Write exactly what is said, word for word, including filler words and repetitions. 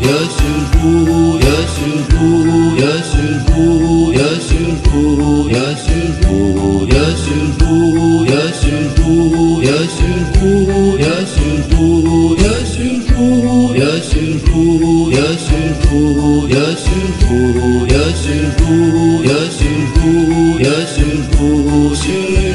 يا سرو يا سرو يا سرو يا سرو يا سرو يا سرو يا سرو يا سرو يا سرو يا سرو يا سرو يا سرو يا سرو يا سرو يا سرو يا سرو